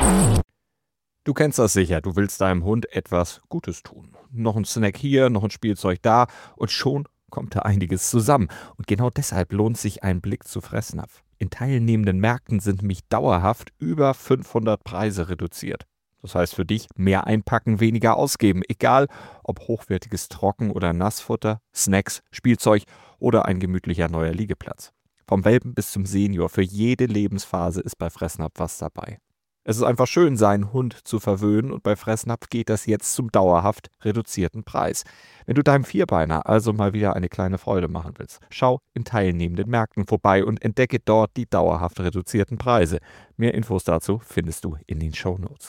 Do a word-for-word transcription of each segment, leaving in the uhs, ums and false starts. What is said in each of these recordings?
Du kennst das sicher, du willst deinem Hund etwas Gutes tun. Noch ein Snack hier, noch ein Spielzeug da und schon kommt da einiges zusammen. Und genau deshalb lohnt sich ein Blick zu Fressnapf. In teilnehmenden Märkten sind nämlich dauerhaft über fünfhundert Preise reduziert. Das heißt für dich, mehr einpacken, weniger ausgeben. Egal, ob hochwertiges Trocken- oder Nassfutter, Snacks, Spielzeug oder ein gemütlicher neuer Liegeplatz. Vom Welpen bis zum Senior, für jede Lebensphase ist bei Fressnapf was dabei. Es ist einfach schön, seinen Hund zu verwöhnen und bei Fressnapf geht das jetzt zum dauerhaft reduzierten Preis. Wenn du deinem Vierbeiner also mal wieder eine kleine Freude machen willst, schau in teilnehmenden Märkten vorbei und entdecke dort die dauerhaft reduzierten Preise. Mehr Infos dazu findest du in den Shownotes.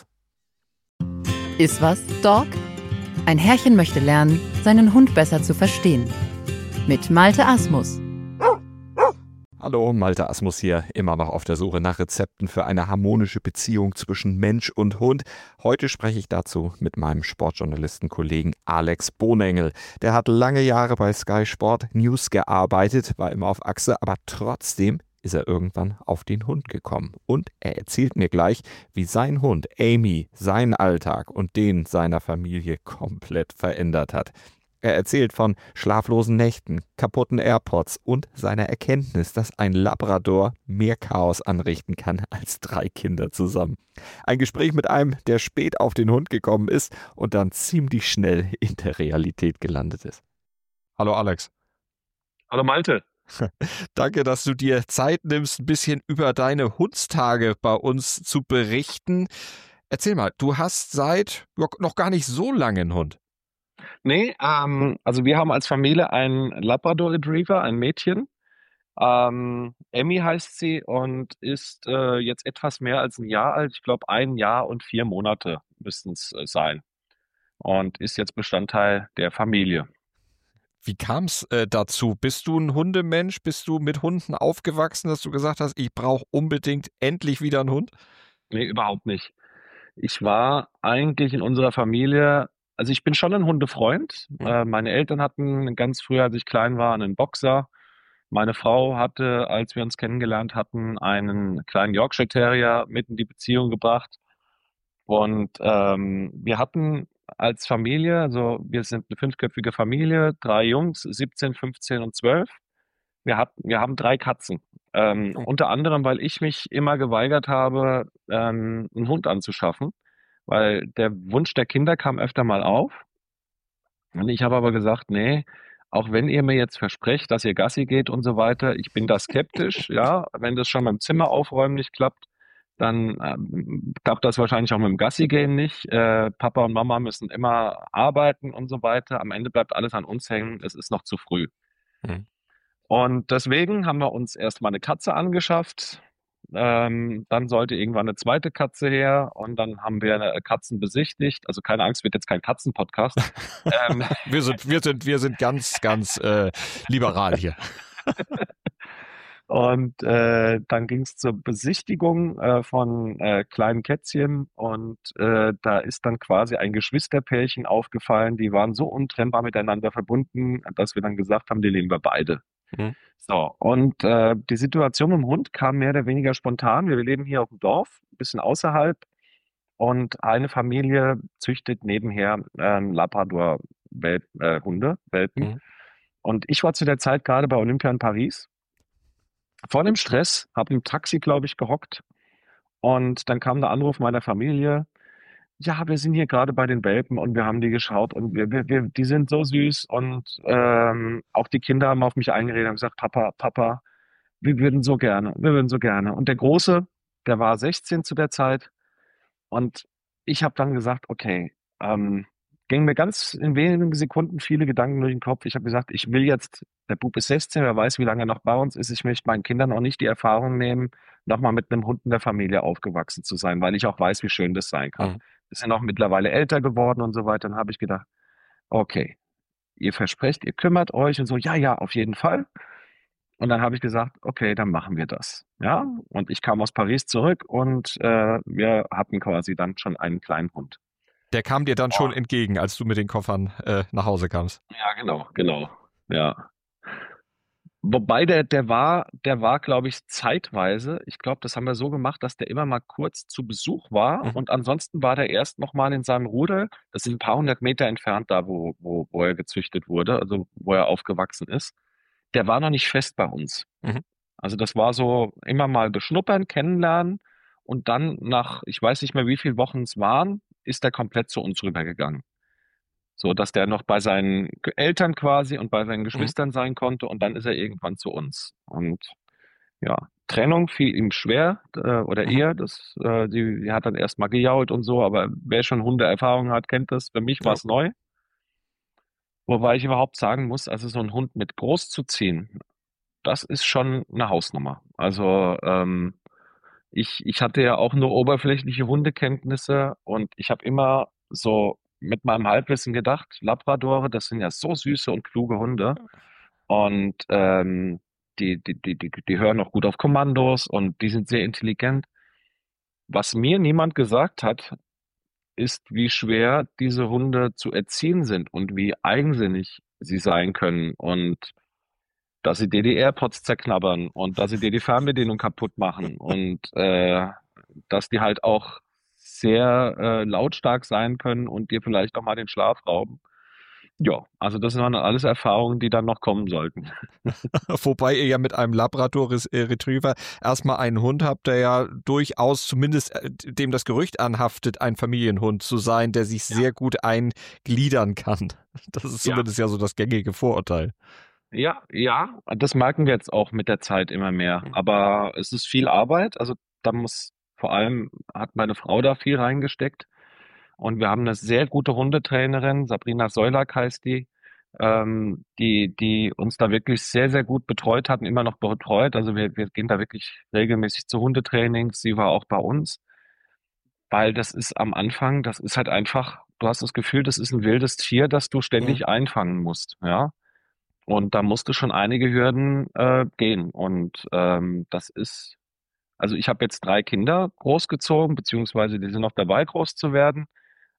Ist was, Dog? Ein Herrchen möchte lernen, seinen Hund besser zu verstehen. Mit Malte Asmus. Hallo, Malte Asmus hier, immer noch auf der Suche nach Rezepten für eine harmonische Beziehung zwischen Mensch und Hund. Heute spreche ich dazu mit meinem Sportjournalistenkollegen Alex Bohnengel. Der hat lange Jahre bei Sky Sport News gearbeitet, war immer auf Achse, aber trotzdem ist er irgendwann auf den Hund gekommen. Und er erzählt mir gleich, wie sein Hund Amy seinen Alltag und den seiner Familie komplett verändert hat. Er erzählt von schlaflosen Nächten, kaputten AirPods und seiner Erkenntnis, dass ein Labrador mehr Chaos anrichten kann als drei Kinder zusammen. Ein Gespräch mit einem, der spät auf den Hund gekommen ist und dann ziemlich schnell in der Realität gelandet ist. Hallo Alex. Hallo Malte. Danke, dass du dir Zeit nimmst, ein bisschen über deine Hundstage bei uns zu berichten. Erzähl mal, du hast seit noch gar nicht so lange einen Hund. Nee, ähm, also wir haben als Familie einen Labrador Retriever, ein Mädchen. Ähm, Emmy heißt sie und ist äh, jetzt etwas mehr als ein Jahr alt. Ich glaube, ein Jahr und vier Monate müssten es äh, sein. Und ist jetzt Bestandteil der Familie. Wie kam es äh, dazu? Bist du ein Hundemensch? Bist du mit Hunden aufgewachsen, dass du gesagt hast, ich brauche unbedingt endlich wieder einen Hund? Nee, überhaupt nicht. Ich war eigentlich in unserer Familie, also ich bin schon ein Hundefreund. Mhm. Äh, meine Eltern hatten ganz früh, als ich klein war, einen Boxer. Meine Frau hatte, als wir uns kennengelernt hatten, einen kleinen Yorkshire Terrier mit in die Beziehung gebracht. Und ähm, wir hatten als Familie, also wir sind eine fünfköpfige Familie, drei Jungs, siebzehn, fünfzehn und zwölf. Wir hatten, wir haben drei Katzen. Ähm, Oh. unter anderem, weil ich mich immer geweigert habe, ähm, einen Hund anzuschaffen, weil der Wunsch der Kinder kam öfter mal auf. Und ich habe aber gesagt, nee, auch wenn ihr mir jetzt versprecht, dass ihr Gassi geht und so weiter, ich bin da skeptisch, ja. Wenn das schon beim Zimmer aufräumen nicht klappt, dann ähm, klappt das wahrscheinlich auch mit dem Gassi gehen nicht. Äh, Papa und Mama müssen immer arbeiten und so weiter. Am Ende bleibt alles an uns hängen. Es ist noch zu früh. Mhm. Und deswegen haben wir uns erstmal eine Katze angeschafft. Ähm, dann sollte irgendwann eine zweite Katze her und dann haben wir eine Katzen besichtigt. Also keine Angst, wird jetzt kein Katzen-Podcast. ähm, Wir sind, wir sind, wir sind ganz, ganz äh, liberal hier. Und äh, dann ging es zur Besichtigung äh, von äh, kleinen Kätzchen und äh, da ist dann quasi ein Geschwisterpärchen aufgefallen, die waren so untrennbar miteinander verbunden, dass wir dann gesagt haben, die nehmen wir beide. Mhm. So, und äh, die Situation mit dem Hund kam mehr oder weniger spontan. Wir leben hier auf dem Dorf, ein bisschen außerhalb, und eine Familie züchtet nebenher äh, Labrador-Hunde, Welpen. Mhm. Und ich war zu der Zeit gerade bei Olympia in Paris. Vor dem Stress, habe im Taxi, glaube ich, gehockt und dann kam der Anruf meiner Familie. Ja, wir sind hier gerade bei den Welpen und wir haben die geschaut und wir, wir, wir, die sind so süß und ähm, auch die Kinder haben auf mich eingeredet und gesagt, Papa, Papa, wir würden so gerne, wir würden so gerne. Und der Große, der war sechzehn zu der Zeit und ich habe dann gesagt, okay, ähm, ging mir ganz in wenigen Sekunden viele Gedanken durch den Kopf. Ich habe gesagt, ich will jetzt, der Bub ist sechzehn, wer weiß, wie lange er noch bei uns ist. Ich möchte meinen Kindern auch nicht die Erfahrung nehmen, nochmal mit einem Hund in der Familie aufgewachsen zu sein, weil ich auch weiß, wie schön das sein kann. Mhm. Wir sind auch mittlerweile älter geworden und so weiter. Dann habe ich gedacht, okay, ihr versprecht, ihr kümmert euch und so, ja, ja, auf jeden Fall. Und dann habe ich gesagt, okay, dann machen wir das. Ja, und ich kam aus Paris zurück und äh, wir hatten quasi dann schon einen kleinen Hund. Der kam dir dann schon Oh. entgegen, als du mit den Koffern äh, nach Hause kamst. Ja, genau, genau. Ja. Wobei der, der war, der war, glaube ich, zeitweise, ich glaube, das haben wir so gemacht, dass der immer mal kurz zu Besuch war Mhm. und ansonsten war der erst noch mal in seinem Rudel. Das sind ein paar hundert Meter entfernt da, wo, wo, wo er gezüchtet wurde, also wo er aufgewachsen ist. Der war noch nicht fest bei uns. Mhm. Also das war so immer mal beschnuppern, kennenlernen und dann nach, ich weiß nicht mehr, wie viele Wochen es waren, ist er komplett zu uns rübergegangen. So, dass der noch bei seinen Ge- Eltern quasi und bei seinen Mhm. Geschwistern sein konnte und dann ist er irgendwann zu uns. Und ja, Trennung fiel ihm schwer, äh, oder Mhm. ihr. Das, äh, die, die hat dann erstmal gejault und so, aber wer schon Hundeerfahrung hat, kennt das. Für mich war Ja. es neu. Wobei ich überhaupt sagen muss, also so einen Hund mit groß zu ziehen, das ist schon eine Hausnummer. Also ähm, ich, ich hatte ja auch nur oberflächliche Hundekenntnisse und ich habe immer so mit meinem Halbwissen gedacht, Labradore, das sind ja so süße und kluge Hunde und ähm, die, die, die, die, die hören auch gut auf Kommandos und die sind sehr intelligent. Was mir niemand gesagt hat, ist, wie schwer diese Hunde zu erziehen sind und wie eigensinnig sie sein können und dass sie dir die AirPods zerknabbern und dass sie dir die Fernbedienung kaputt machen und äh, dass die halt auch sehr äh, lautstark sein können und dir vielleicht auch mal den Schlaf rauben. Ja, also das waren alles Erfahrungen, die dann noch kommen sollten. Wobei ihr ja mit einem Labrador äh, Retriever erstmal einen Hund habt, der ja durchaus zumindest äh, dem das Gerücht anhaftet, ein Familienhund zu sein, der sich Ja, sehr gut eingliedern kann. Das ist ja, zumindest ja so das gängige Vorurteil. ja, ja, das merken wir jetzt auch mit der Zeit immer mehr. Aber es ist viel Arbeit. Also da muss vor allem hat meine Frau da viel reingesteckt. Und wir haben eine sehr gute Hundetrainerin, Sabrina Seulack heißt die, ähm, die, die uns da wirklich sehr, sehr gut betreut hat und immer noch betreut. Also wir, wir gehen da wirklich regelmäßig zu Hundetrainings. Sie war auch bei uns, weil das ist am Anfang, das ist halt einfach, du hast das Gefühl, das ist ein wildes Tier, das du Mhm. ständig einfangen musst, ja. Und da musst du schon einige Hürden äh, gehen. Und ähm, das ist, also ich habe jetzt drei Kinder großgezogen, beziehungsweise die sind noch dabei, groß zu werden.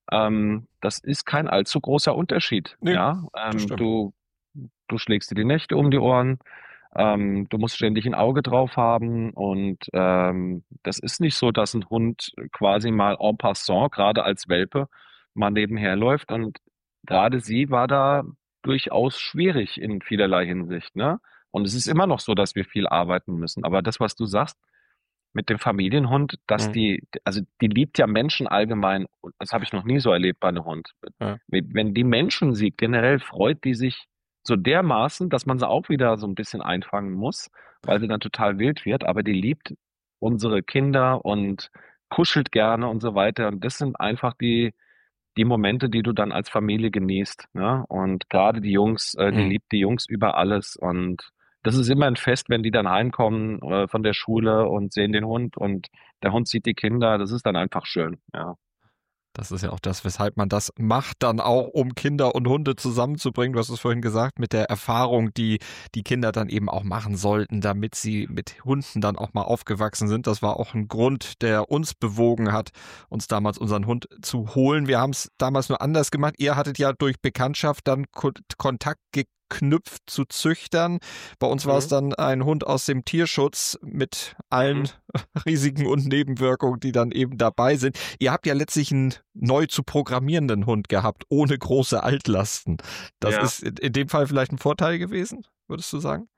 Ähm, das ist kein allzu großer Unterschied. Nee, Ja, das ähm, stimmt. du, du schlägst dir die Nächte um die Ohren. Ähm, du musst ständig ein Auge drauf haben und ähm, das ist nicht so, dass ein Hund quasi mal en passant, gerade als Welpe, mal nebenher läuft. Und gerade sie war da durchaus schwierig in vielerlei Hinsicht, ne? Und es ist immer noch so, dass wir viel arbeiten müssen. Aber das, was du sagst, mit dem Familienhund, dass Mhm. die, also die liebt ja Menschen allgemein. Und das habe ich noch nie so erlebt bei einem Hund. Ja. Wenn die Menschen sieht, generell freut die sich so dermaßen, dass man sie auch wieder so ein bisschen einfangen muss, weil sie dann total wild wird. Aber die liebt unsere Kinder und kuschelt gerne und so weiter. Und das sind einfach die, die Momente, die du dann als Familie genießt. Ne? Und gerade die Jungs, äh, die Mhm. liebt die Jungs über alles. Und das ist immer ein Fest, wenn die dann heimkommen äh, von der Schule und sehen den Hund und der Hund sieht die Kinder. Das ist dann einfach schön. Ja, Das ist ja auch das, weshalb man das macht, dann auch, um Kinder und Hunde zusammenzubringen. Du hast es vorhin gesagt, mit der Erfahrung, die die Kinder dann eben auch machen sollten, damit sie mit Hunden dann auch mal aufgewachsen sind. Das war auch ein Grund, der uns bewogen hat, uns damals unseren Hund zu holen. Wir haben es damals nur anders gemacht. Ihr hattet ja durch Bekanntschaft dann Ko- Kontakt geknüpft zu Züchtern. Bei uns war es mhm. dann ein Hund aus dem Tierschutz mit Mhm. allen Risiken und Nebenwirkungen, die dann eben dabei sind. Ihr habt ja letztlich einen neu zu programmierenden Hund gehabt, ohne große Altlasten. Das Ja. ist in in dem Fall vielleicht ein Vorteil gewesen, würdest du sagen?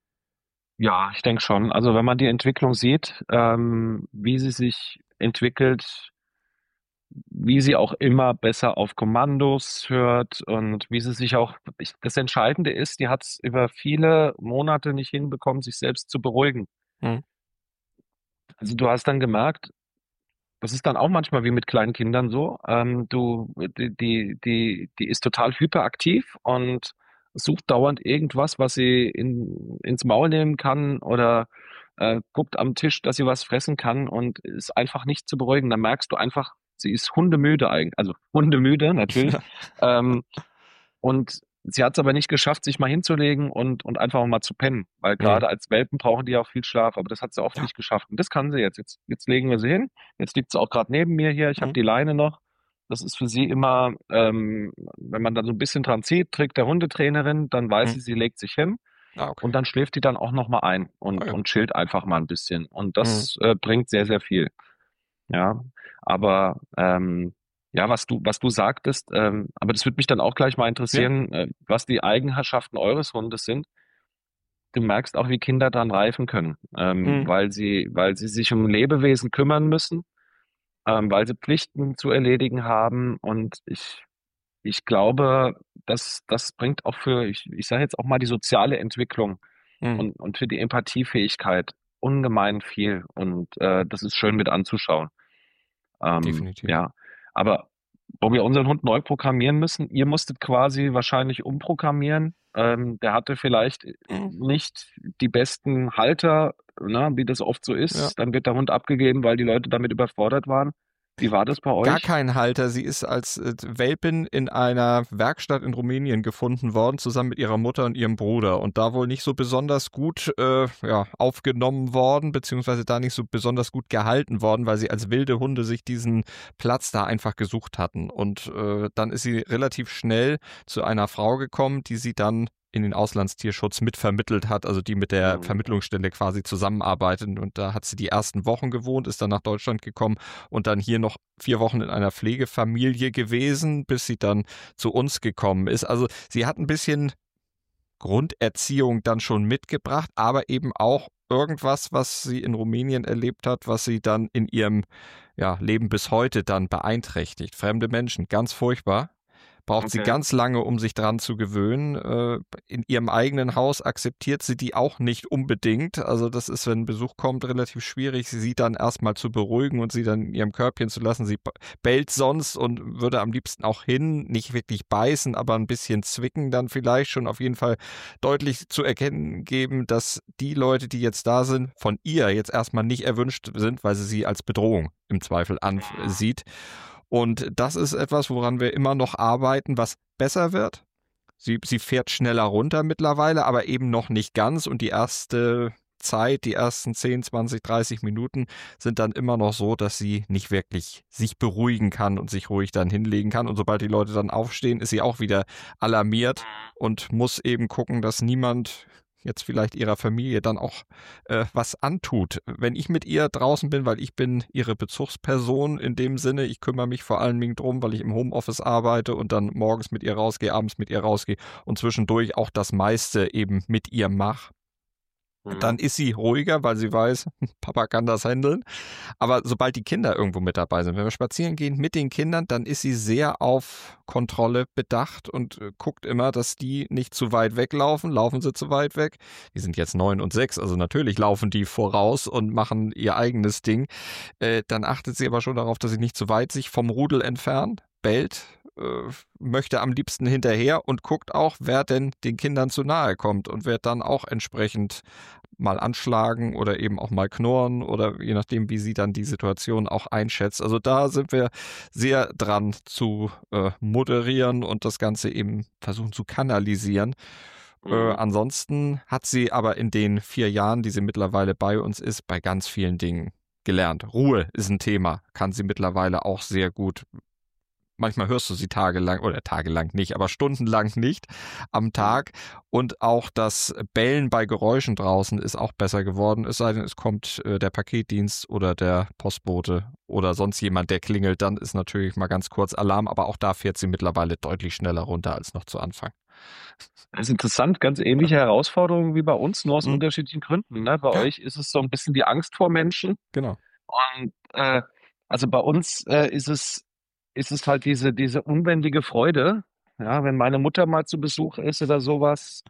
Ja, ich denke schon. Also wenn man die Entwicklung sieht, ähm, wie sie sich entwickelt, wie sie auch immer besser auf Kommandos hört und wie sie sich auch, ich, das Entscheidende ist, die hat es über viele Monate nicht hinbekommen, sich selbst zu beruhigen. Hm. Also du hast dann gemerkt, das ist dann auch manchmal wie mit kleinen Kindern so, ähm, du, die, die, die, die ist total hyperaktiv und sucht dauernd irgendwas, was sie in, ins Maul nehmen kann oder äh, guckt am Tisch, dass sie was fressen kann und ist einfach nicht zu beruhigen. Dann merkst du einfach, sie ist hundemüde eigentlich, also hundemüde natürlich. Ähm, und sie hat es aber nicht geschafft, sich mal hinzulegen und, und einfach mal zu pennen. Weil Hm. gerade als Welpen brauchen die auch viel Schlaf, aber das hat sie oft Ja. nicht geschafft. Und das kann sie jetzt. Jetzt, jetzt legen wir sie hin. Jetzt liegt sie auch gerade neben mir hier. Ich habe Hm. die Leine noch. Das ist für sie immer, ähm, wenn man dann so ein bisschen dran zieht, trägt der Hundetrainerin, dann weiß Hm. sie, sie legt sich hin. Ah, okay. Und dann schläft die dann auch noch mal ein Ah, und ja. und chillt einfach mal ein bisschen. Und Mhm. das äh, bringt sehr, sehr viel. Ja, aber ähm, ja, was du, was du sagtest, ähm, aber das würde mich dann auch gleich mal Ja. interessieren, äh, was die Eigenschaften eures Hundes sind. Du merkst auch, wie Kinder dann reifen können, ähm, Mhm. weil sie, weil sie sich um Lebewesen kümmern müssen, ähm, weil sie Pflichten zu erledigen haben. Und ich, ich glaube, das, das bringt auch für, ich, ich sage jetzt auch mal die soziale Entwicklung Mhm. und, und für die Empathiefähigkeit ungemein viel. Und äh, das ist schön mit anzuschauen. Ähm, Definitiv. ja, aber wo wir unseren Hund neu programmieren müssen, ihr musstet quasi wahrscheinlich umprogrammieren. Ähm, der hatte vielleicht Mhm. nicht die besten Halter, ne, wie das oft so Ja. ist. Dann wird der Hund abgegeben, weil die Leute damit überfordert waren. Wie war das bei Gar euch? keinen Halter. Sie ist als äh, Welpin in einer Werkstatt in Rumänien gefunden worden, zusammen mit ihrer Mutter und ihrem Bruder. Und da wohl nicht so besonders gut äh, ja, aufgenommen worden, beziehungsweise da nicht so besonders gut gehalten worden, weil sie als wilde Hunde sich diesen Platz da einfach gesucht hatten. Und äh, dann ist sie relativ schnell zu einer Frau gekommen, die sie dann in den Auslandstierschutz mitvermittelt hat, also die mit der Mhm. Vermittlungsstelle quasi zusammenarbeitet. Und da hat sie die ersten Wochen gewohnt, ist dann nach Deutschland gekommen und dann hier noch vier Wochen in einer Pflegefamilie gewesen, bis sie dann zu uns gekommen ist. Also sie hat ein bisschen Grunderziehung dann schon mitgebracht, aber eben auch irgendwas, was sie in Rumänien erlebt hat, was sie dann in ihrem ja, Leben bis heute dann beeinträchtigt. Fremde Menschen, ganz furchtbar. Braucht sie Okay. ganz lange, um sich dran zu gewöhnen. Äh, in ihrem eigenen Haus akzeptiert sie die auch nicht unbedingt. Also das ist, wenn Besuch kommt, relativ schwierig, sie dann erstmal zu beruhigen und sie dann in ihrem Körbchen zu lassen. Sie bellt sonst und würde am liebsten auch hin, nicht wirklich beißen, aber ein bisschen zwicken dann vielleicht schon, auf jeden Fall deutlich zu erkennen geben, dass die Leute, die jetzt da sind, von ihr jetzt erstmal nicht erwünscht sind, weil sie sie als Bedrohung im Zweifel ansieht. Und das ist etwas, woran wir immer noch arbeiten, was besser wird. Sie, sie fährt schneller runter mittlerweile, aber eben noch nicht ganz. Und die erste Zeit, die ersten zehn, zwanzig, dreißig Minuten sind dann immer noch so, dass sie nicht wirklich sich beruhigen kann und sich ruhig dann hinlegen kann. Und sobald die Leute dann aufstehen, ist sie auch wieder alarmiert und muss eben gucken, dass niemand jetzt vielleicht ihrer Familie dann auch äh, was antut. Wenn ich mit ihr draußen bin, weil ich bin ihre Bezugsperson in dem Sinne, ich kümmere mich vor allen Dingen drum, weil ich im Homeoffice arbeite und dann morgens mit ihr rausgehe, abends mit ihr rausgehe und zwischendurch auch das meiste eben mit ihr mache. Dann Mhm. ist sie ruhiger, weil sie weiß, Papa kann das handeln. Aber sobald die Kinder irgendwo mit dabei sind, wenn wir spazieren gehen mit den Kindern, dann ist sie sehr auf Kontrolle bedacht und äh, guckt immer, dass die nicht zu weit weglaufen. Laufen sie zu weit weg? Die sind jetzt neun und sechs, also natürlich laufen die voraus und machen ihr eigenes Ding. Äh, dann achtet sie aber schon darauf, dass sie nicht zu weit sich vom Rudel entfernen, bellt, äh, möchte am liebsten hinterher und guckt auch, wer denn den Kindern zu nahe kommt und wird dann auch entsprechend mal anschlagen oder eben auch mal knurren oder je nachdem, wie sie dann die Situation auch einschätzt. Also da sind wir sehr dran zu äh, moderieren und das Ganze eben versuchen zu kanalisieren. Äh, Mhm. ansonsten hat sie aber in den vier Jahren, die sie mittlerweile bei uns ist, bei ganz vielen Dingen gelernt. Ruhe ist ein Thema, kann sie mittlerweile auch sehr gut. Manchmal hörst du sie tagelang, oder tagelang nicht, aber stundenlang nicht am Tag. Und auch das Bellen bei Geräuschen draußen ist auch besser geworden. Es sei denn, es kommt äh, der Paketdienst oder der Postbote oder sonst jemand, der klingelt. Dann ist natürlich mal ganz kurz Alarm. Aber auch da fährt sie mittlerweile deutlich schneller runter als noch zu Anfang. Das ist interessant, ganz ähnliche Herausforderungen wie bei uns, nur aus Mhm. unterschiedlichen Gründen. Ne? Bei Ja, euch ist es so ein bisschen die Angst vor Menschen. genau. Und äh, also bei uns äh, ist es, ist es halt diese, diese unbändige Freude. Ja, wenn meine Mutter mal zu Besuch ist oder sowas,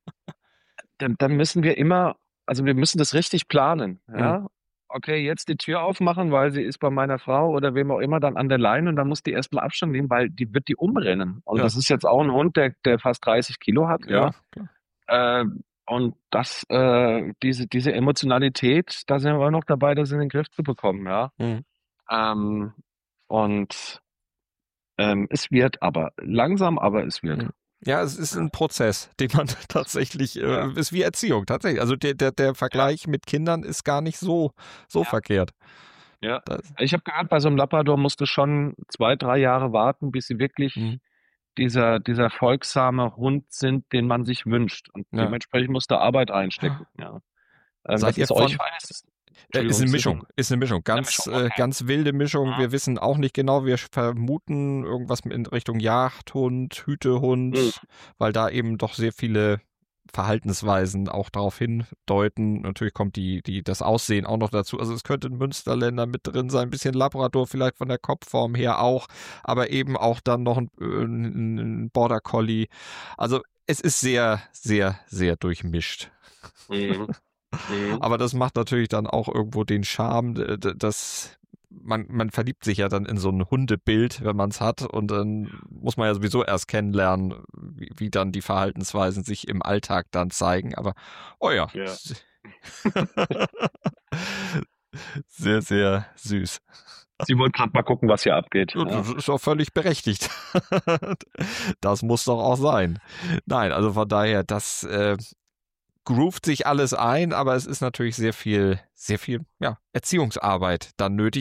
dann, dann müssen wir immer, also wir müssen das richtig planen. Mhm. Ja, okay, jetzt die Tür aufmachen, weil sie ist bei meiner Frau oder wem auch immer dann an der Leine und dann muss die erstmal Abstand nehmen, weil die wird die umrennen. Und Ja, das ist jetzt auch ein Hund, der, der fast dreißig Kilo hat, ja, ja. klar. Äh, und das, äh, diese, diese Emotionalität, da sind wir noch dabei, das in den Griff zu bekommen, ja. Mhm. Ähm, und ähm, es wird aber langsam, aber es wird. Mhm. Ja, es ist ein Prozess, den man tatsächlich, Ja, äh, ist wie Erziehung, tatsächlich. Also der, der, der ja, Vergleich mit Kindern ist gar nicht so, so ja, verkehrt. ja. Das, Ich habe gehört, bei so einem Labrador musst du schon zwei, drei Jahre warten, bis sie wirklich mhm. dieser, dieser folgsame Hund sind, den man sich wünscht. Und Ja. dementsprechend muss da Arbeit reinstecken. Ja. Ähm, Seid was ihr ist euch von- fein? Ist das, Äh, ist Entschuldigung, eine ist das Mischung, ein- ist eine Mischung. Ganz, Mischung, äh, okay. ganz wilde Mischung. Ja. Wir wissen auch nicht genau. Wir vermuten irgendwas in Richtung Jagdhund, Hütehund, Mhm. weil da eben doch sehr viele Verhaltensweisen auch darauf hindeuten. Natürlich kommt die, die, das Aussehen auch noch dazu. Also es könnte ein Münsterländer mit drin sein, ein bisschen Labrador vielleicht von der Kopfform her auch, aber eben auch dann noch ein, ein Border Collie. Also es ist sehr, sehr, sehr durchmischt. Mhm. Mhm. Aber das macht natürlich dann auch irgendwo den Charme, d- d- dass man, man verliebt sich ja dann in so ein Hundebild, wenn man es hat. Und dann muss man ja sowieso erst kennenlernen, wie, wie dann die Verhaltensweisen sich im Alltag dann zeigen. Aber, oh ja. Ja. Sehr, sehr süß. Sie wollen gerade mal gucken, was hier abgeht. Ja, Ja. Das ist auch völlig berechtigt. Das muss doch auch sein. Nein, also von daher, das äh, groovt sich alles ein, aber es ist natürlich sehr viel, sehr viel ja, Erziehungsarbeit dann nötig.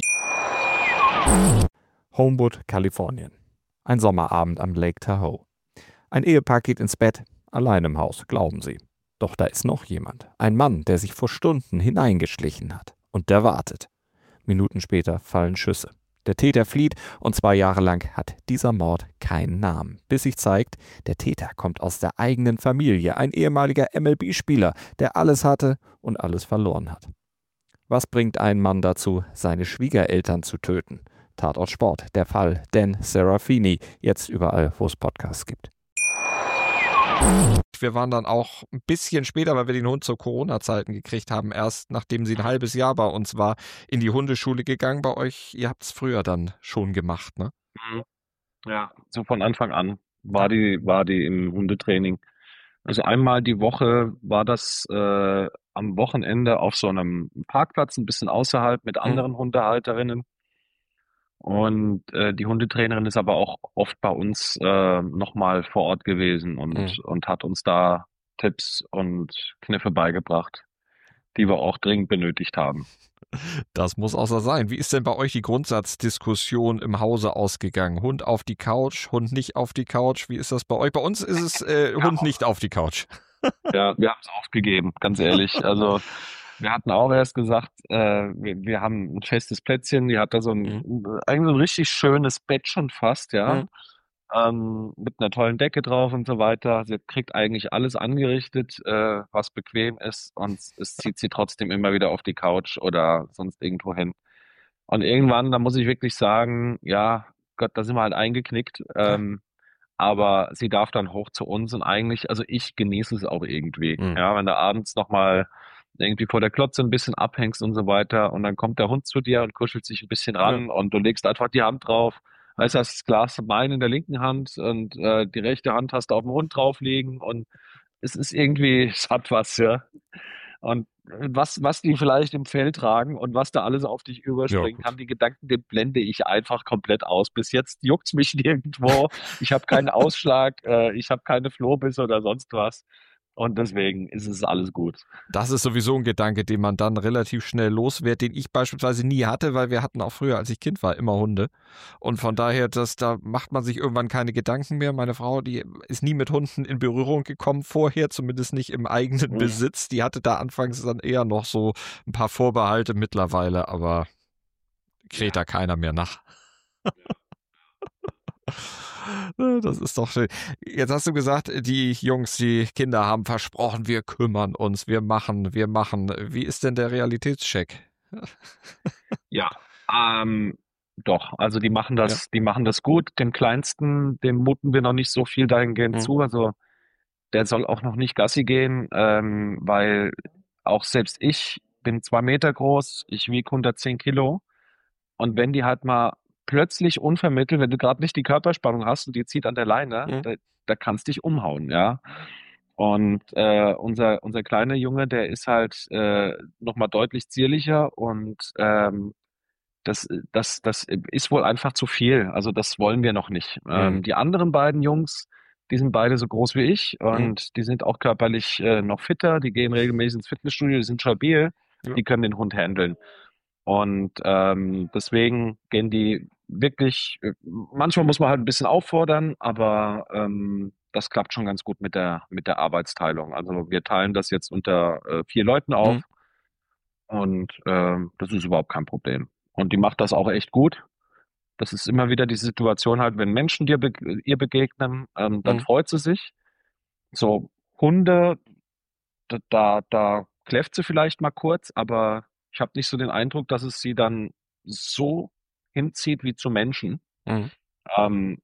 Homewood, Kalifornien. Ein Sommerabend am Lake Tahoe. Ein Ehepaar geht ins Bett, allein im Haus, glauben sie. Doch da ist noch jemand. Ein Mann, der sich vor Stunden hineingeschlichen hat. Und der wartet. Minuten später fallen Schüsse. Der Täter flieht und zwei Jahre lang hat dieser Mord keinen Namen. Bis sich zeigt, der Täter kommt aus der eigenen Familie. Ein ehemaliger M L B-Spieler, der alles hatte und alles verloren hat. Was bringt einen Mann dazu, seine Schwiegereltern zu töten? Tatort Sport, der Fall Dan Serafini, jetzt überall, wo es Podcasts gibt. Wir waren dann auch ein bisschen später, weil wir den Hund zu Corona-Zeiten gekriegt haben, erst nachdem sie ein halbes Jahr bei uns war, in die Hundeschule gegangen. Bei euch, ihr habt es früher dann schon gemacht, ne? Mhm. Ja, so von Anfang an war die, war die im Hundetraining. Also einmal die Woche war das äh, am Wochenende auf so einem Parkplatz, ein bisschen außerhalb mit anderen Hundehalterinnen. Und äh, die Hundetrainerin ist aber auch oft bei uns äh, nochmal vor Ort gewesen und, Mhm. und hat uns da Tipps und Kniffe beigebracht, die wir auch dringend benötigt haben. Das muss auch so sein. Wie ist denn bei euch die Grundsatzdiskussion im Hause ausgegangen? Hund auf die Couch, Hund nicht auf die Couch. Wie ist das bei euch? Bei uns ist es äh, Hund nicht auf die Couch. Ja, wir haben es aufgegeben, ganz ehrlich. Also wir hatten auch erst gesagt, äh, wir, wir haben ein festes Plätzchen. Die hat da so ein, eigentlich so ein richtig schönes Bett schon fast, ja. Mhm. Ähm, mit einer tollen Decke drauf und so weiter. Sie kriegt eigentlich alles angerichtet, äh, was bequem ist, und es zieht sie trotzdem immer wieder auf die Couch oder sonst irgendwo hin. Und irgendwann, da muss ich wirklich sagen, ja, Gott, da sind wir halt eingeknickt. Ähm, aber sie darf dann hoch zu uns und eigentlich, also ich genieße es auch irgendwie. Mhm. Ja, wenn du abends nochmal irgendwie vor der Klotze ein bisschen abhängst und so weiter und dann kommt der Hund zu dir und kuschelt sich ein bisschen ran und du legst einfach die Hand drauf. Weißt du, hast das Glas Wein in der linken Hand und äh, die rechte Hand hast du auf dem Hund drauflegen und es ist irgendwie, es hat was, ja. Und was, was die vielleicht im Fell tragen und was da alles auf dich überspringen Ja, kann, die Gedanken, den blende ich einfach komplett aus. Bis jetzt juckt's mich nirgendwo. Ich habe keinen Ausschlag, äh, ich habe keine Flohbisse oder sonst was. Und deswegen ist es alles gut. Das ist sowieso ein Gedanke, den man dann relativ schnell los wird, den ich beispielsweise nie hatte, weil wir hatten auch früher, als ich Kind war, immer Hunde. Und von daher, das, da macht man sich irgendwann keine Gedanken mehr. Meine Frau, die ist nie mit Hunden in Berührung gekommen vorher, zumindest nicht im eigenen Mhm. Besitz. Die hatte da anfangs dann eher noch so ein paar Vorbehalte mittlerweile, aber kräht da keiner mehr nach. Das ist doch schön. Jetzt hast du gesagt, die Jungs, die Kinder haben versprochen, wir kümmern uns, wir machen, wir machen. Wie ist denn der Realitätscheck? Ja, ähm, doch. Also die machen das, die machen das gut. Dem Kleinsten, dem muten wir noch nicht so viel dahingehend Mhm. zu. Also der soll auch noch nicht Gassi gehen, ähm, weil auch selbst ich bin zwei Meter groß, ich wiege hundertzehn Kilo. Und wenn die halt mal plötzlich unvermittelt, wenn du gerade nicht die Körperspannung hast und die zieht an der Leine, Mhm. da, da kannst dich umhauen, ja. Und äh, unser, unser kleiner Junge, der ist halt äh, nochmal deutlich zierlicher und ähm, das, das, das ist wohl einfach zu viel. Also das wollen wir noch nicht. Ähm, Mhm. die anderen beiden Jungs, die sind beide so groß wie ich und die sind auch körperlich äh, noch fitter, die gehen regelmäßig ins Fitnessstudio, die sind stabil, Ja. die können den Hund handeln. Und ähm, deswegen gehen die wirklich, äh, manchmal muss man halt ein bisschen auffordern, aber ähm, das klappt schon ganz gut mit der, mit der Arbeitsteilung. Also wir teilen das jetzt unter äh, vier Leuten auf Mhm. und ähm, das ist überhaupt kein Problem. Und die macht das auch echt gut. Das ist immer wieder die Situation halt, wenn Menschen dir be ihr begegnen, ähm, dann Mhm. freut sie sich. So Hunde, da, da, da kläfft sie vielleicht mal kurz, aber ich habe nicht so den Eindruck, dass es sie dann so hinzieht wie zu Menschen. Mhm. Ähm,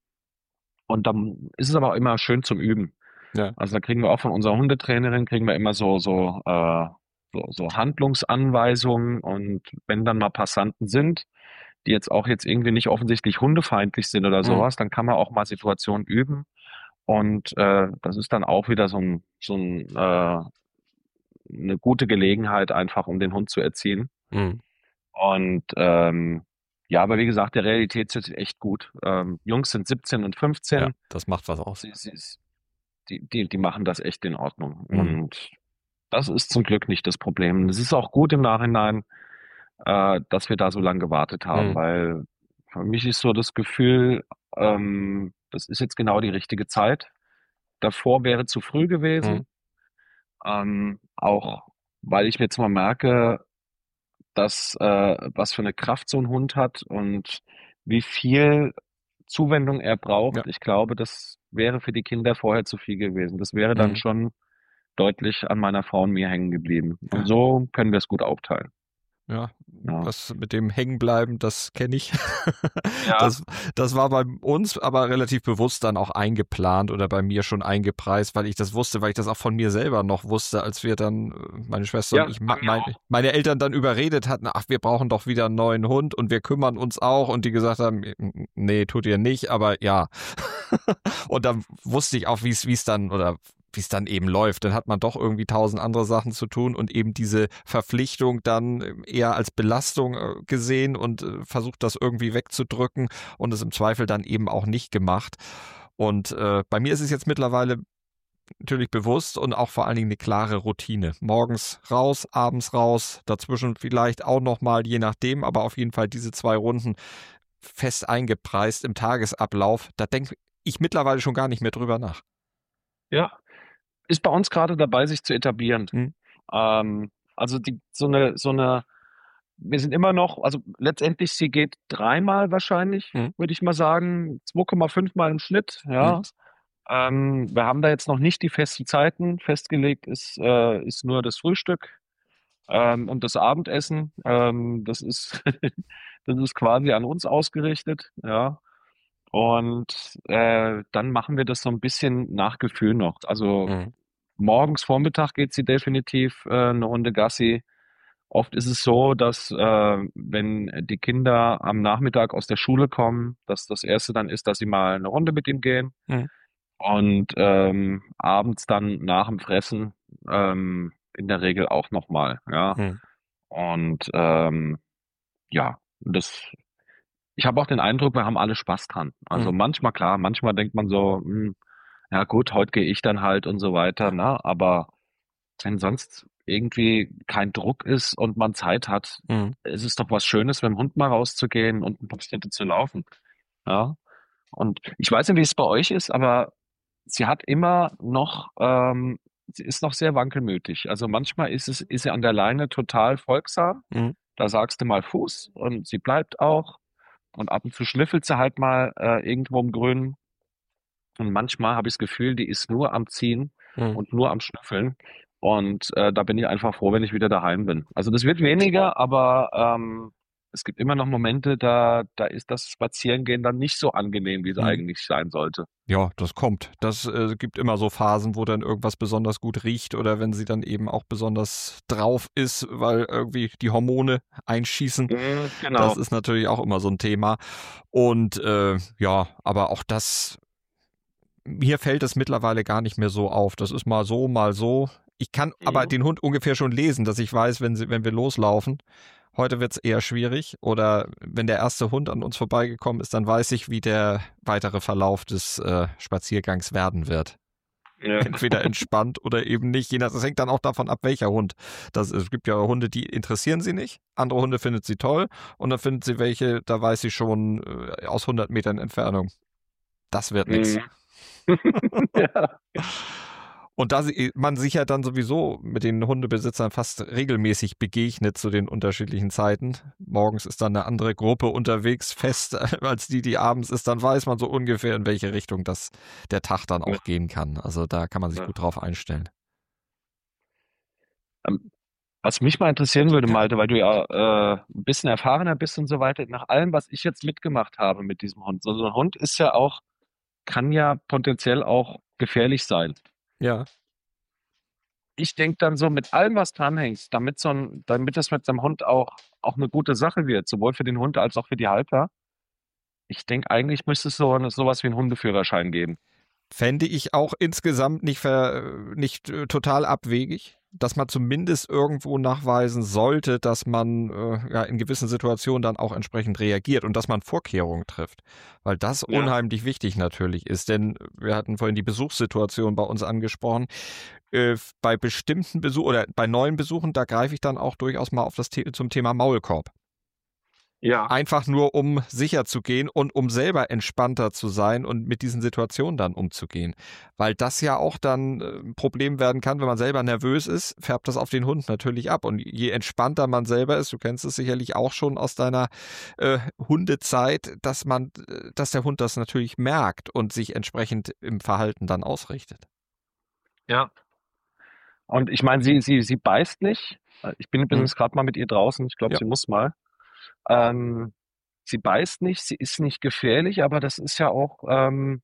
und dann ist es aber auch immer schön zum Üben. Ja. Also da kriegen wir auch von unserer Hundetrainerin kriegen wir immer so so äh, so, so Handlungsanweisungen und wenn dann mal Passanten sind, die jetzt auch jetzt irgendwie nicht offensichtlich hundefeindlich sind oder Mhm. sowas, dann kann man auch mal Situationen üben und äh, das ist dann auch wieder so ein so ein äh, eine gute Gelegenheit einfach, um den Hund zu erziehen. Mhm. Und ähm, ja, aber wie gesagt, der Realität ist echt gut. Ähm, Jungs sind siebzehn und Ja, fünfzehn. das macht was aus. Sie, sie, die, die, die machen das echt in Ordnung. Mhm. Und das ist zum Glück nicht das Problem. Es ist auch gut im Nachhinein, äh, dass wir da so lange gewartet haben, Mhm. weil für mich ist so das Gefühl, ähm, das ist jetzt genau die richtige Zeit. Davor wäre zu früh Mhm. gewesen. Ähm, auch weil ich jetzt mal merke, dass äh, was für eine Kraft so ein Hund hat und wie viel Zuwendung er Ja. braucht. Ich glaube, das wäre für die Kinder vorher zu viel gewesen. Das wäre dann Mhm. schon deutlich an meiner Frau und mir hängen geblieben. Und Ja. so können wir es gut aufteilen. Ja, Ja. das mit dem Hängenbleiben, das kenne ich. Ja. Das, das war bei uns aber relativ bewusst dann auch eingeplant oder bei mir schon eingepreist, weil ich das wusste, weil ich das auch von mir selber noch wusste, als wir dann, äh, meine Schwester Ja, und ich, bei me- mir mein, auch. meine Eltern dann überredet hatten, ach, wir brauchen doch wieder einen neuen Hund und wir kümmern uns auch und die gesagt haben, nee, tut ihr nicht, aber ja. Und dann wusste ich auch, wie es, wie es dann, oder wie es dann eben läuft. Dann hat man doch irgendwie tausend andere Sachen zu tun und eben diese Verpflichtung dann eher als Belastung äh, gesehen und äh, versucht das irgendwie wegzudrücken und es im Zweifel dann eben auch nicht gemacht. Und äh, bei mir ist es jetzt mittlerweile natürlich bewusst und auch vor allen Dingen eine klare Routine. Morgens raus, abends raus, dazwischen vielleicht auch nochmal, je nachdem, aber auf jeden Fall diese zwei Runden fest eingepreist im Tagesablauf. Da denke ich mittlerweile schon gar nicht mehr drüber nach. Ja. Ist bei uns gerade dabei, sich zu etablieren. Hm. Ähm, also die, so eine, so eine, wir sind immer noch, also letztendlich, sie geht dreimal wahrscheinlich, Hm. würde ich mal sagen, zwei Komma fünf Mal im Schnitt, ja. Hm. Ähm, wir haben da jetzt noch nicht die festen Zeiten. Festgelegt ist, äh, ist nur das Frühstück ähm, und das Abendessen. Ähm, das ist, das ist quasi an uns ausgerichtet, ja. Und äh, dann machen wir das so ein bisschen nach Gefühl noch. Also Hm. morgens, Vormittag geht sie definitiv äh, eine Runde Gassi. Oft ist es so, dass äh, wenn die Kinder am Nachmittag aus der Schule kommen, dass das Erste dann ist, dass sie mal eine Runde mit ihm gehen. Hm. Und ähm, abends dann nach dem Fressen ähm, in der Regel auch nochmal, ja. Hm. Und ähm, ja, das, ich habe auch den Eindruck, wir haben alle Spaß dran. Also Hm. manchmal, klar, manchmal denkt man so, hm, ja gut, heute gehe ich dann halt und so weiter, ne? Aber wenn sonst irgendwie kein Druck ist und man Zeit hat, Hm. ist es doch was Schönes, mit dem Hund mal rauszugehen und ein paar Schritte zu laufen. Ja. Und ich weiß nicht, wie es bei euch ist, aber sie hat immer noch, ähm, sie ist noch sehr wankelmütig. Also manchmal ist es, ist sie an der Leine total folgsam. Hm. Da sagst du mal Fuß und sie bleibt auch. Und ab und zu schnüffelt sie halt mal äh, irgendwo im Grünen. Und manchmal habe ich das Gefühl, die ist nur am Ziehen Hm. und nur am Schnüffeln. Und äh, da bin ich einfach froh, wenn ich wieder daheim bin. Also das wird weniger, aber ähm, es gibt immer noch Momente, da, da ist das Spazierengehen dann nicht so angenehm, wie es Hm. eigentlich sein sollte. Ja, das kommt. Das äh, gibt immer so Phasen, wo dann irgendwas besonders gut riecht oder wenn sie dann eben auch besonders drauf ist, weil irgendwie die Hormone einschießen. Mhm, genau. Das ist natürlich auch immer so ein Thema. Und äh, ja, aber auch das, mir fällt es mittlerweile gar nicht mehr so auf. Das ist mal so, mal so. Ich kann Mhm. aber den Hund ungefähr schon lesen, dass ich weiß, wenn, sie, wenn wir loslaufen, heute wird es eher schwierig. Oder wenn der erste Hund an uns vorbeigekommen ist, dann weiß ich, wie der weitere Verlauf des äh, Spaziergangs werden wird. Ja. Entweder entspannt oder eben nicht. Das hängt dann auch davon ab, welcher Hund das ist. Es gibt ja Hunde, die interessieren sie nicht. Andere Hunde findet sie toll. Und dann findet sie welche, da weiß sie schon äh, aus hundert Metern Entfernung, das wird nichts. Mhm. Ja. Und da man sich ja dann sowieso mit den Hundebesitzern fast regelmäßig begegnet zu den unterschiedlichen Zeiten. Morgens ist dann eine andere Gruppe unterwegs fest als die, die abends ist. Dann weiß man so ungefähr, in welche Richtung das der Tag dann auch ja. gehen kann. Also da kann man sich ja. gut drauf einstellen. Was mich mal interessieren würde, Malte, weil du ja äh, ein bisschen erfahrener bist und so weiter, nach allem, was ich jetzt mitgemacht habe mit diesem Hund. So ein Hund ist ja auch, kann ja potenziell auch gefährlich sein. Ja. Ich denke dann so, mit allem, was dranhängt, damit so ein, damit das mit seinem Hund auch, auch eine gute Sache wird, sowohl für den Hund als auch für die Halter. Ich denke, eigentlich müsste es so sowas wie einen Hundeführerschein geben. Fände ich auch insgesamt nicht, ver, nicht äh, total abwegig, dass man zumindest irgendwo nachweisen sollte, dass man äh, ja, in gewissen Situationen dann auch entsprechend reagiert und dass man Vorkehrungen trifft. Weil das ja. unheimlich wichtig natürlich ist. Denn wir hatten vorhin die Besuchssituation bei uns angesprochen. Äh, bei bestimmten Besuchen oder bei neuen Besuchen, da greife ich dann auch durchaus mal auf das The- zum Thema Maulkorb. Ja. Einfach nur, um sicher zu gehen und um selber entspannter zu sein und mit diesen Situationen dann umzugehen. Weil das ja auch dann ein Problem werden kann, wenn man selber nervös ist, färbt das auf den Hund natürlich ab. Und je entspannter man selber ist, du kennst es sicherlich auch schon aus deiner äh, Hundezeit, dass man, dass der Hund das natürlich merkt und sich entsprechend im Verhalten dann ausrichtet. Ja. Und ich meine, sie, sie, sie beißt nicht. Ich bin übrigens hm. gerade mal mit ihr draußen. Ich glaube, ja. sie muss mal. Ähm, sie beißt nicht, sie ist nicht gefährlich, aber das ist ja auch, ähm,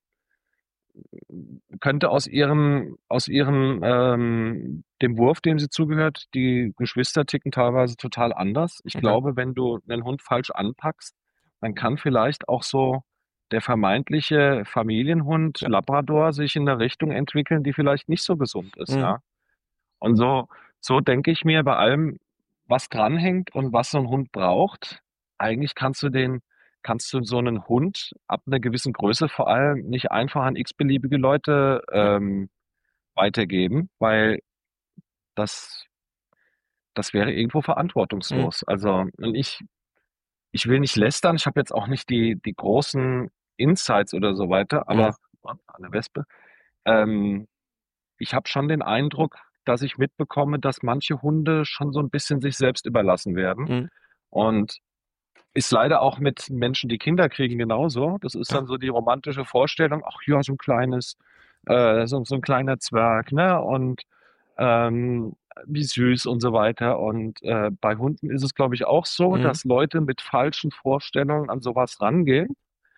könnte aus ihrem, aus ihrem, ähm, dem Wurf, dem sie zugehört, die Geschwister ticken teilweise total anders. Ich okay. glaube, wenn du einen Hund falsch anpackst, dann kann vielleicht auch so der vermeintliche Familienhund ja. Labrador sich in eine Richtung entwickeln, die vielleicht nicht so gesund ist, mhm. ja. Und so, so denke ich mir bei allem, was dranhängt und was so ein Hund braucht, eigentlich kannst du den, kannst du so einen Hund ab einer gewissen Größe vor allem nicht einfach an x-beliebige Leute ähm, weitergeben, weil das, das wäre irgendwo verantwortungslos. Mhm. Also, und ich, ich will nicht lästern, ich habe jetzt auch nicht die, die großen Insights oder so weiter, aber mhm. eine Wespe. Ähm, ich habe schon den Eindruck, dass ich mitbekomme, dass manche Hunde schon so ein bisschen sich selbst überlassen werden. Mhm. Und ist leider auch mit Menschen, die Kinder kriegen, genauso. Das ist dann so die romantische Vorstellung, ach ja, so ein kleines, äh, so, so ein kleiner Zwerg, ne? Und ähm, wie süß und so weiter. Und äh, bei Hunden ist es, glaube ich, auch so, mhm. dass Leute mit falschen Vorstellungen an sowas rangehen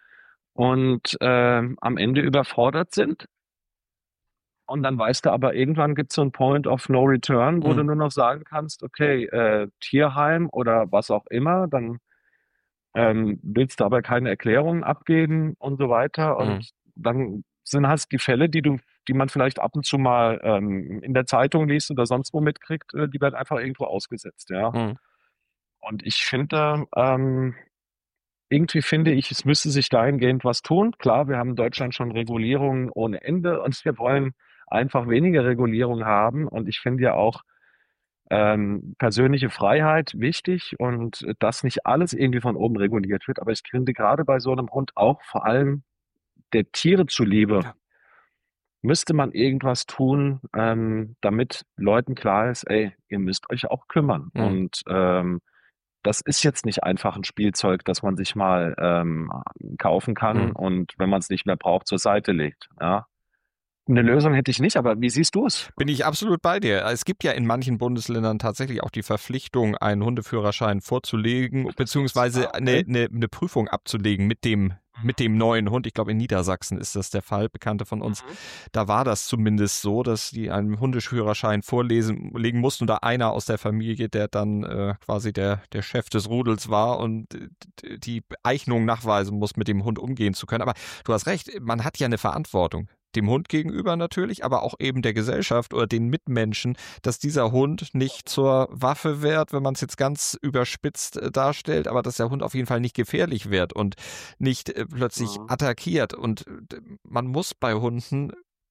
und äh, am Ende überfordert sind. Und dann weißt du aber, irgendwann gibt es so einen Point of No Return, wo mhm. du nur noch sagen kannst, okay, äh, Tierheim oder was auch immer, dann ähm, willst du aber keine Erklärungen abgeben und so weiter. Und mhm. dann sind halt die Fälle, die du, die man vielleicht ab und zu mal ähm, in der Zeitung liest oder sonst wo mitkriegt, äh, die werden einfach irgendwo ausgesetzt, ja. Mhm. Und ich finde, ähm, irgendwie finde ich, es müsste sich dahingehend was tun. Klar, wir haben in Deutschland schon Regulierungen ohne Ende und wir wollen einfach weniger Regulierung haben. Und ich finde ja auch ähm, persönliche Freiheit wichtig und dass nicht alles irgendwie von oben reguliert wird. Aber ich finde gerade bei so einem Hund auch vor allem der Tiere zuliebe, ja. müsste man irgendwas tun, ähm, damit Leuten klar ist, ey, ihr müsst euch auch kümmern. Mhm. Und ähm, das ist jetzt nicht einfach ein Spielzeug, das man sich mal ähm, kaufen kann mhm. und wenn man es nicht mehr braucht, zur Seite legt. Ja. Eine Lösung hätte ich nicht, aber wie siehst du es? Bin ich absolut bei dir. Es gibt ja in manchen Bundesländern tatsächlich auch die Verpflichtung, einen Hundeführerschein vorzulegen, beziehungsweise eine, eine, eine Prüfung abzulegen mit dem mit dem neuen Hund. Ich glaube, in Niedersachsen ist das der Fall, Bekannte von uns. Mhm. Da war das zumindest so, dass die einen Hundeführerschein vorlesen legen mussten und da einer aus der Familie, der dann äh, quasi der, der Chef des Rudels war und die Eignung nachweisen muss, mit dem Hund umgehen zu können. Aber du hast recht, man hat ja eine Verantwortung. Dem Hund gegenüber natürlich, aber auch eben der Gesellschaft oder den Mitmenschen, dass dieser Hund nicht zur Waffe wird, wenn man es jetzt ganz überspitzt äh, darstellt, aber dass der Hund auf jeden Fall nicht gefährlich wird und nicht äh, plötzlich ja. attackiert. Und äh, man muss bei Hunden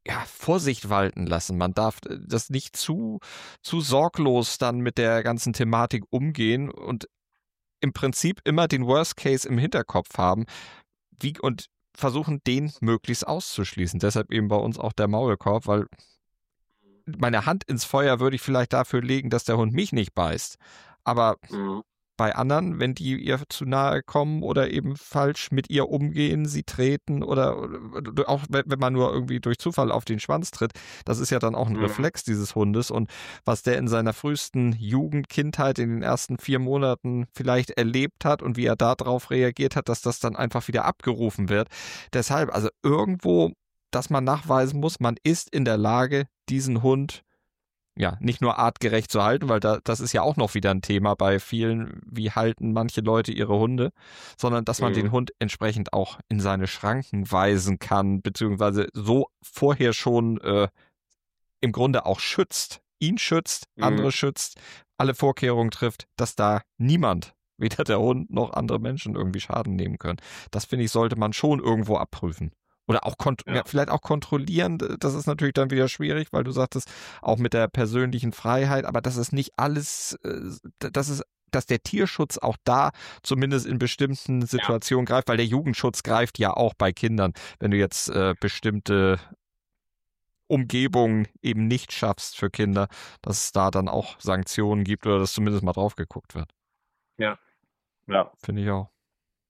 ja, Vorsicht walten lassen. Man darf das nicht zu, zu sorglos dann mit der ganzen Thematik umgehen und im Prinzip immer den Worst Case im Hinterkopf haben wie, und versuchen, den möglichst auszuschließen. Deshalb eben bei uns auch der Maulkorb, weil meine Hand ins Feuer würde ich vielleicht dafür legen, dass der Hund mich nicht beißt. Aber mhm. bei anderen, wenn die ihr zu nahe kommen oder eben falsch mit ihr umgehen, sie treten oder, oder auch wenn man nur irgendwie durch Zufall auf den Schwanz tritt, das ist ja dann auch ein mhm. Reflex dieses Hundes. Und was der in seiner frühesten Jugend, Kindheit, in den ersten vier Monaten vielleicht erlebt hat und wie er darauf reagiert hat, dass das dann einfach wieder abgerufen wird. Deshalb, also irgendwo, dass man nachweisen muss, man ist in der Lage, diesen Hund ja, nicht nur artgerecht zu halten, weil da, das ist ja auch noch wieder ein Thema bei vielen, wie halten manche Leute ihre Hunde, sondern dass man mhm. den Hund entsprechend auch in seine Schranken weisen kann, beziehungsweise so vorher schon äh, im Grunde auch schützt, ihn schützt, mhm. andere schützt, alle Vorkehrungen trifft, dass da niemand, weder der Hund noch andere Menschen irgendwie Schaden nehmen können. Das, finde ich, sollte man schon irgendwo abprüfen. Oder auch kont- ja. Ja, vielleicht auch kontrollieren, das ist natürlich dann wieder schwierig, weil du sagtest, auch mit der persönlichen Freiheit, aber das ist nicht alles, das ist, dass der Tierschutz auch da zumindest in bestimmten Situationen ja. greift, weil der Jugendschutz greift ja auch bei Kindern, wenn du jetzt äh, bestimmte Umgebungen eben nicht schaffst für Kinder, dass es da dann auch Sanktionen gibt oder dass zumindest mal drauf geguckt wird. Ja, ja. Finde ich auch.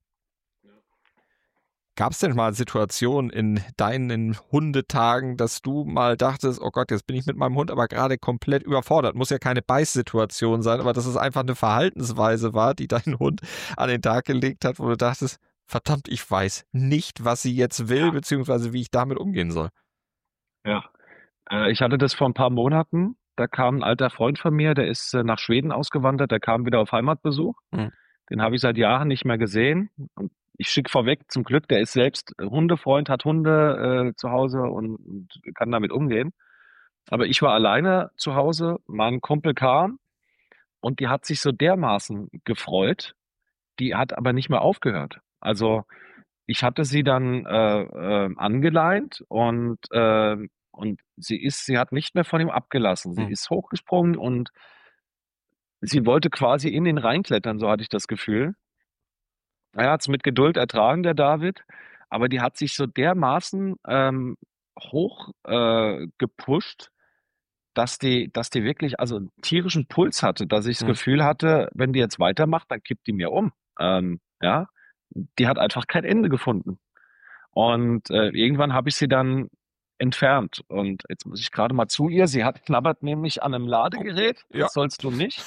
Gab es denn mal Situationen in deinen Hundetagen, dass du mal dachtest, oh Gott, jetzt bin ich mit meinem Hund aber gerade komplett überfordert? Muss ja keine Beißsituation sein, aber dass es einfach eine Verhaltensweise war, die dein Hund an den Tag gelegt hat, wo du dachtest, verdammt, ich weiß nicht, was sie jetzt will, beziehungsweise wie ich damit umgehen soll. Ja, äh, ich hatte das vor ein paar Monaten. Da kam ein alter Freund von mir, der ist äh, nach Schweden ausgewandert, der kam wieder auf Heimatbesuch. Mhm. Den habe ich seit Jahren nicht mehr gesehen. Und ich schicke vorweg, zum Glück, der ist selbst Hundefreund, hat Hunde äh, zu Hause und, und kann damit umgehen. Aber ich war alleine zu Hause, mein Kumpel kam und die hat sich so dermaßen gefreut, die hat aber nicht mehr aufgehört. Also ich hatte sie dann äh, äh, angeleint und, äh, und sie ist, sie hat nicht mehr von ihm abgelassen. Sie hm. ist hochgesprungen und sie wollte quasi in ihn reinklettern, so hatte ich das Gefühl. Er hat es mit Geduld ertragen, der David, aber die hat sich so dermaßen ähm, hoch äh, gepusht, dass die, dass die wirklich also einen tierischen Puls hatte, dass ich das mhm. Gefühl hatte, wenn die jetzt weitermacht, dann kippt die mir um. Ähm, ja, die hat einfach kein Ende gefunden. Und äh, irgendwann habe ich sie dann entfernt. Und jetzt muss ich gerade mal zu ihr. Sie hat knabbert nämlich an einem Ladegerät. Ja. Das sollst du nicht.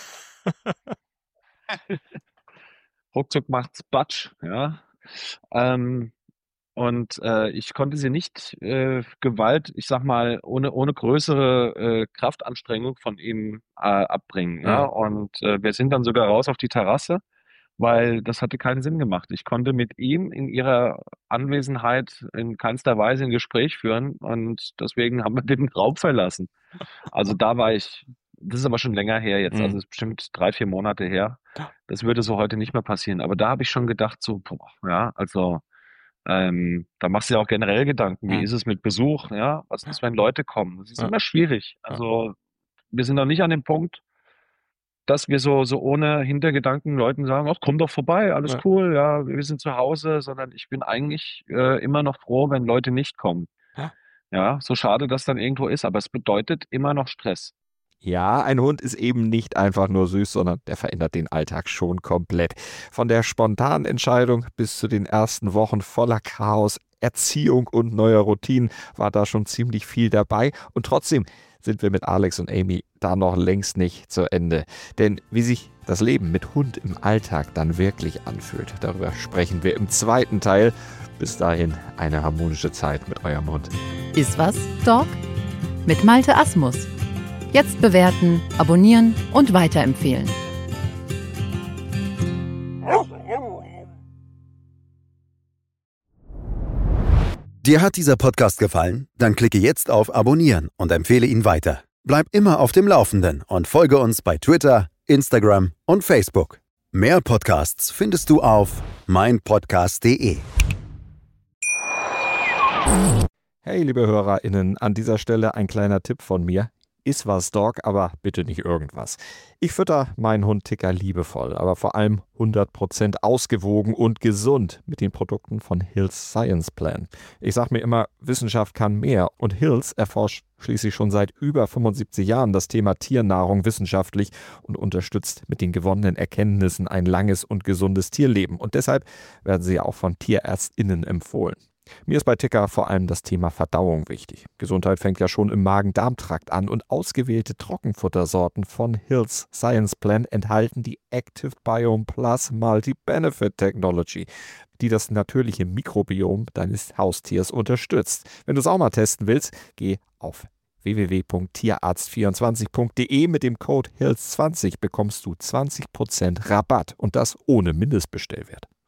Ruckzuck macht's Batsch, ja. Ähm, und äh, ich konnte sie nicht äh, Gewalt, ich sag mal, ohne, ohne größere äh, Kraftanstrengung von ihm äh, abbringen. Ja? Mhm. Und äh, wir sind dann sogar raus auf die Terrasse, weil das hatte keinen Sinn gemacht. Ich konnte mit ihm in ihrer Anwesenheit in keinster Weise ein Gespräch führen und deswegen haben wir den Raum verlassen. Also da war ich, das ist aber schon länger her jetzt, mhm. also es ist bestimmt drei, vier Monate her. Das würde so heute nicht mehr passieren. Aber da habe ich schon gedacht, so, boah, ja, also ähm, da machst du ja auch generell Gedanken, wie mhm. ist es mit Besuch, ja, was ist, wenn Leute kommen? Das ist ja. immer schwierig. Also wir sind noch nicht an dem Punkt, dass wir so, so ohne Hintergedanken Leuten sagen, ach, komm doch vorbei, alles ja. cool, ja, wir sind zu Hause, sondern ich bin eigentlich äh, immer noch froh, wenn Leute nicht kommen. Ja. ja, so schade das dann irgendwo ist, aber es bedeutet immer noch Stress. Ja, ein Hund ist eben nicht einfach nur süß, sondern der verändert den Alltag schon komplett. Von der spontanen Entscheidung bis zu den ersten Wochen voller Chaos, Erziehung und neuer Routinen war da schon ziemlich viel dabei. Und trotzdem sind wir mit Alex und Amy da noch längst nicht zu Ende. Denn wie sich das Leben mit Hund im Alltag dann wirklich anfühlt, darüber sprechen wir im zweiten Teil. Bis dahin eine harmonische Zeit mit eurem Hund. Ist was, Dog? Mit Malte Asmus. Jetzt bewerten, abonnieren und weiterempfehlen. Dir hat dieser Podcast gefallen? Dann klicke jetzt auf Abonnieren und empfehle ihn weiter. Bleib immer auf dem Laufenden und folge uns bei Twitter, Instagram und Facebook. Mehr Podcasts findest du auf mein podcast punkt de. Hey, liebe HörerInnen, an dieser Stelle ein kleiner Tipp von mir. Ist was, Dog, aber bitte nicht irgendwas. Ich fütter meinen Hund Ticker liebevoll, aber vor allem hundert Prozent ausgewogen und gesund mit den Produkten von Hill's Science Plan. Ich sag mir immer, Wissenschaft kann mehr und Hill's erforscht schließlich schon seit über fünfundsiebzig Jahren das Thema Tiernahrung wissenschaftlich und unterstützt mit den gewonnenen Erkenntnissen ein langes und gesundes Tierleben. Und deshalb werden sie auch von TierärztInnen empfohlen. Mir ist bei Ticker vor allem das Thema Verdauung wichtig. Gesundheit fängt ja schon im Magen-Darm-Trakt an und ausgewählte Trockenfuttersorten von Hill's Science Plan enthalten die Active Biome Plus Multi-Benefit Technology, die das natürliche Mikrobiom deines Haustiers unterstützt. Wenn du es auch mal testen willst, geh auf w w w punkt tierarzt vierundzwanzig punkt d e. Mit dem Code H I L Z zwanzig bekommst du zwanzig Prozent Rabatt und das ohne Mindestbestellwert.